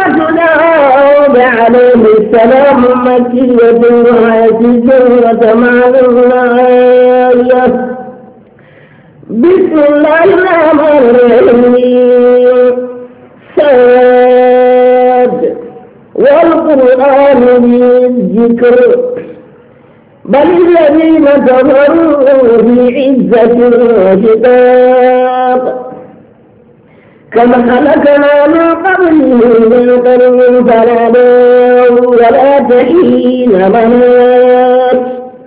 داود عليه السلام مكية وهي 80 آية. بسم الله الرحمن الرحيم. صاد والقرآن بالذكر بل الذين كفروا في عزة وشقاق كما هلكنا من قبلهم من قرن فنادوا ولا تحين مناص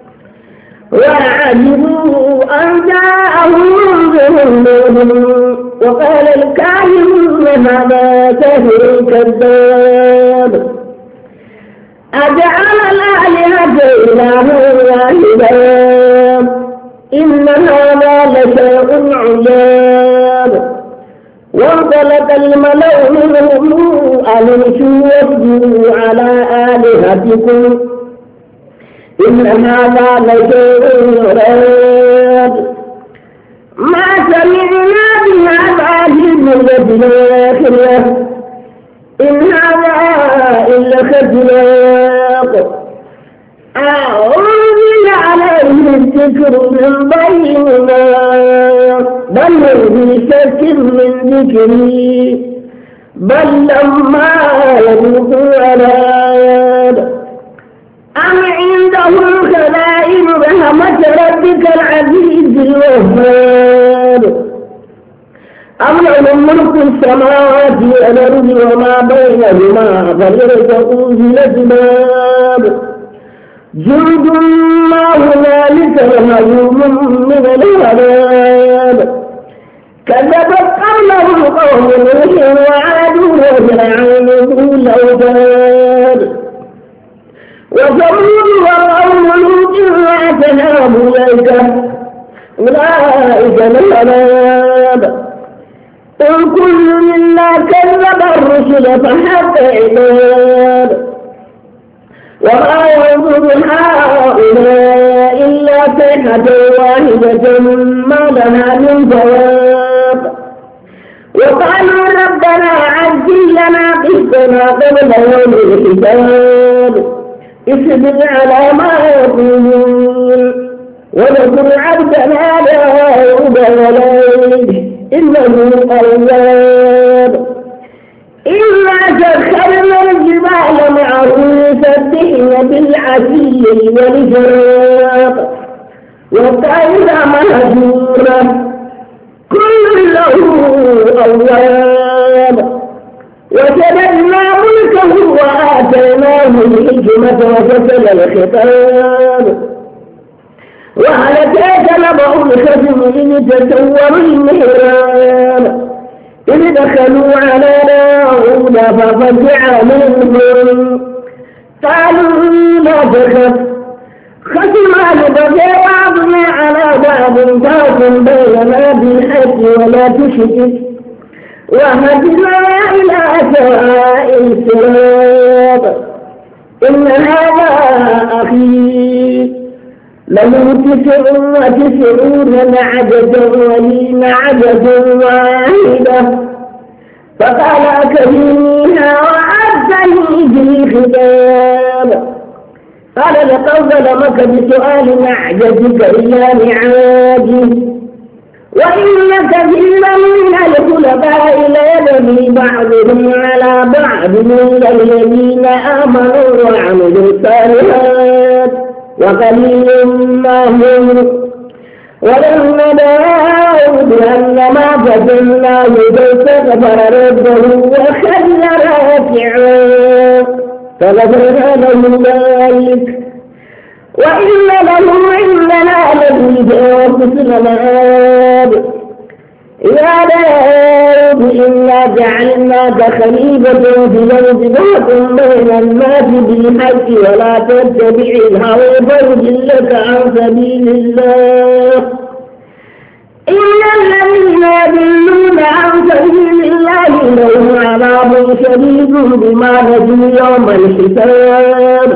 وعجبوا أن جاءهم منذر منهم وقال الكافرون هذا ساحر كذاب أجعل الآلهة إلها واحدا إن هذا لشيء عجاب وانطلق الملأ منهم أن امشوا واسجدوا على آلهتكم إن هذا لشيء يراد ما سمعنا بهذا في الملة الآخرة إن هذا إلا اختلاق أنزل عليه الذكر من بيننا بل هو في شك من ذكري بل لما يذوقوا عذاب أم عندهم خزائن رحمة ربك العزيز الوهاب أم لهم ملك السماوات والأرض وما بينهما فليرتقوا في الأسباب جند ما هنالك مهزوم من العذاب كذبت قبلهم قوم نوح وعاد وفرعون ذو الأوتاد وثمود وقوم لوط وأصحاب الأيكة أولئك العذاب قل كل منا كذب الرسل فحق عباد وما ينظر هؤلاء إلا صيحة واحدة ما لها من جواب وقالوا ربنا عجل لنا قسطنا قبل يوم الحساب اصبر على ما يقولون واذكر عبدنا داود وليد إنه أواب إنا سخرنا الجبال معه يسبحن بالعشي والإشراق والطير مهجورا كل له أواب وشددنا ملكه وآتيناه الحكمة وفصل الخطاب وهل أتاك نبأ الخصم إذ تسوروا المحراب إذ دخلوا على داود ففزع منهم قالوا لا تخف خصمان بغي بعضنا على بعض فاحكم بيننا بالحق ولا تشرك وهدنا إلى سواء الصراط إن هذا أخي له 99 نعجة ولي نعجة واحدة فقال أكرميها وأعزني في الخطاب قال لقد ظلمك بسؤال نعجتك إلى نعاجه وإن كثيرا من الخلفاء ليبغي بعضهم على بعض إلا الذين آمنوا وعملوا الصالحات وقليل ما هم ولما داود أنما فتناه فاستغفر ربه وخر راكعا فغفرنا له ذلك وإن له عندنا لزلفى وحسن مآب يا داود إنا جعلناك خليفة في الأرض فاحكم بين الناس بالحق ولا تتبع الهوى فيضلك عن سبيل الله إن الذين يضلون عن سبيل الله لهم عذاب شديد بما نسوا يوم الحساب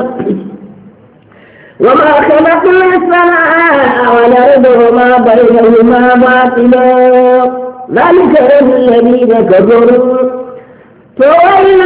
وما خلقنا السماء والأرض وما بينهما باطلا ذلك الذين كفروا